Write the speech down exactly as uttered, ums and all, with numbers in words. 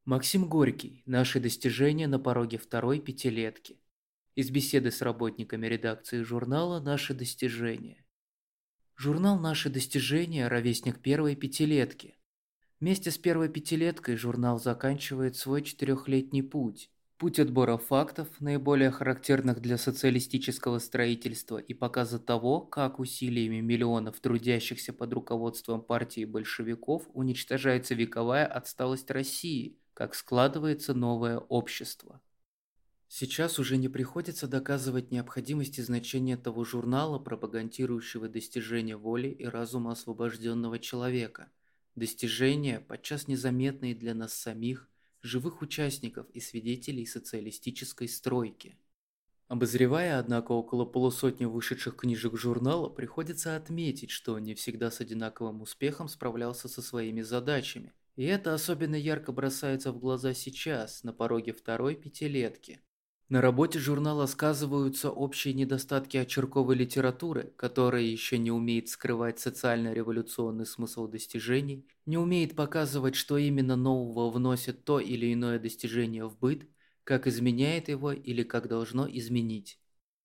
Максим Горький. Наши достижения на пороге второй пятилетки. Из беседы с работниками редакции журнала «Наши достижения». Журнал «Наши достижения» – ровесник первой пятилетки. Вместе с первой пятилеткой журнал заканчивает свой четырехлетний путь. Путь отбора фактов, наиболее характерных для социалистического строительства, и показа того, как усилиями миллионов трудящихся под руководством партии большевиков уничтожается вековая отсталость России, как складывается новое общество. Сейчас уже не приходится доказывать необходимость и значение того журнала, пропагандирующего достижения воли и разума освобожденного человека. Достижения, подчас незаметные для нас самих, живых участников и свидетелей социалистической стройки. Обозревая, однако, около полусотни вышедших книжек журнала, приходится отметить, что не всегда с одинаковым успехом справлялся со своими задачами. И это особенно ярко бросается в глаза сейчас, на пороге второй пятилетки. На работе журнала сказываются общие недостатки очерковой литературы, которая еще не умеет скрывать социально-революционный смысл достижений, не умеет показывать, что именно нового вносит то или иное достижение в быт, как изменяет его или как должно изменить.